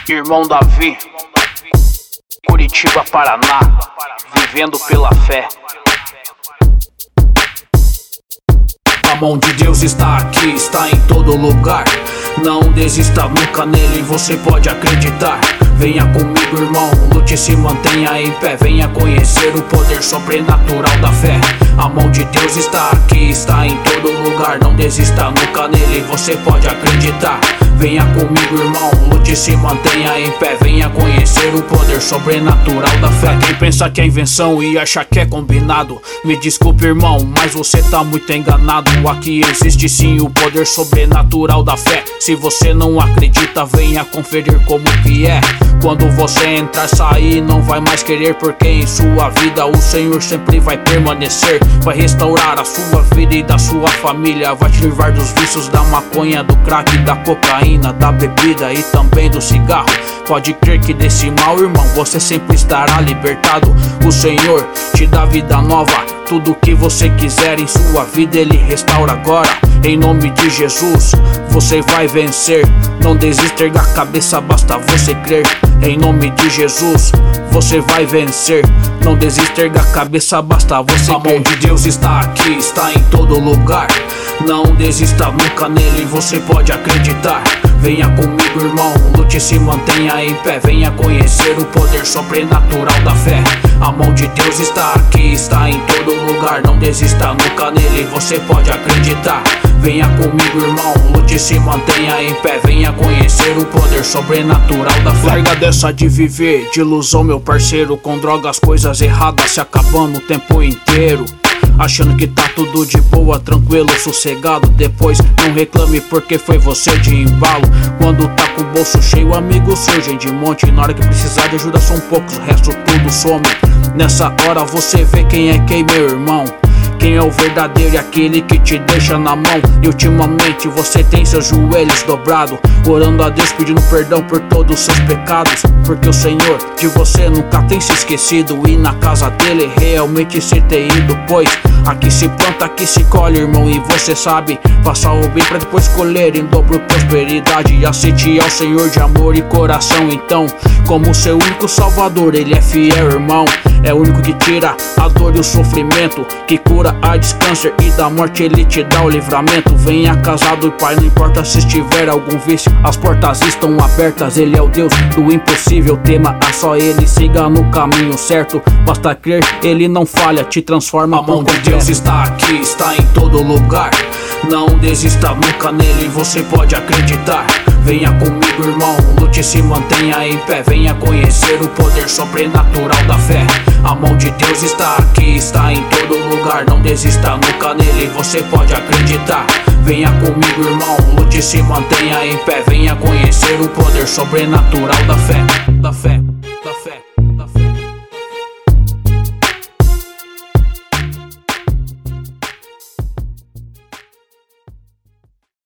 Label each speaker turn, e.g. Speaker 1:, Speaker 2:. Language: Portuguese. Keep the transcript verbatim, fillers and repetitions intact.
Speaker 1: Irmão Davi, Curitiba, Paraná, vivendo pela fé. A mão de Deus está aqui, está em todo lugar. Não desista nunca nele, você pode acreditar. Venha comigo, irmão, lute e se mantenha em pé. Venha conhecer o poder sobrenatural da fé. A mão de Deus está aqui, está em todo lugar. Não desista nunca nele, você pode acreditar. Venha comigo, irmão, lute e se mantenha em pé. Venha conhecer o poder sobrenatural da fé. Quem pensa que é invenção e acha que é combinado, me desculpe, irmão, mas você tá muito enganado. Aqui existe sim o poder sobrenatural da fé. Se você não acredita, venha conferir como que é. Quando você entrar, sair, não vai mais querer, porque em sua vida o Senhor sempre vai permanecer. Vai restaurar a sua vida e da sua família. Vai te livrar dos vícios da maconha, do crack, da cocaína, da bebida e também do cigarro. Pode crer que desse mal, irmão, você sempre estará libertado. O Senhor te dá vida nova. Tudo que você quiser em sua vida Ele restaura agora. Em nome de Jesus, você vai vencer. Não desista, erga a cabeça, basta você crer. Em nome de Jesus, você vai vencer. Não desista, erga a cabeça, basta você crer. A mão de Deus está aqui, está em todo lugar. Não desista nunca nele, você pode acreditar. Venha comigo, irmão, lute e se mantenha em pé. Venha conhecer o poder sobrenatural da fé. A mão de Deus está aqui, está em todo lugar. Não desista nunca nele, você pode acreditar. Venha comigo, irmão, lute e se mantenha em pé. Venha conhecer o poder sobrenatural da fé. Larga dessa de viver de ilusão, meu parceiro, com drogas, coisas erradas, se acabando o tempo inteiro. Achando que tá tudo de boa, tranquilo, sossegado. Depois não reclame porque foi você de embalo. Quando tá com o bolso cheio, amigos surgem de monte. Na hora que precisar de ajuda são poucos, o resto tudo some. Nessa hora você vê quem é quem, meu irmão. Quem é o verdadeiro e aquele que te deixa na mão. E ultimamente você tem seus joelhos dobrados, orando a Deus, pedindo perdão por todos os seus pecados. Porque o Senhor de você nunca tem se esquecido. E na casa dele realmente se ter ido. Pois aqui se planta, aqui se colhe, irmão, e você sabe. Faça o bem pra depois colher em dobro prosperidade. E aceite ao Senhor de amor e coração, então, como seu único salvador. Ele é fiel, irmão. É o único que tira a dor e o sofrimento, que cura AIDS, câncer e da morte Ele te dá o livramento. Venha casado, pai, não importa se estiver algum vício, as portas estão abertas. Ele é o Deus do impossível, tema a só Ele, siga no caminho certo. Basta crer, Ele não falha, te transforma. A mão de Deus está aqui, está em todo lugar. Não desista nunca nele, você pode acreditar. Venha comigo, irmão, lute e se mantenha em pé. Venha conhecer o poder sobrenatural da fé. A mão de Deus está aqui, está em todo lugar. Não desista nunca nele, você pode acreditar. Venha comigo, irmão, lute e se mantenha em pé. Venha conhecer o poder sobrenatural da fé, da fé.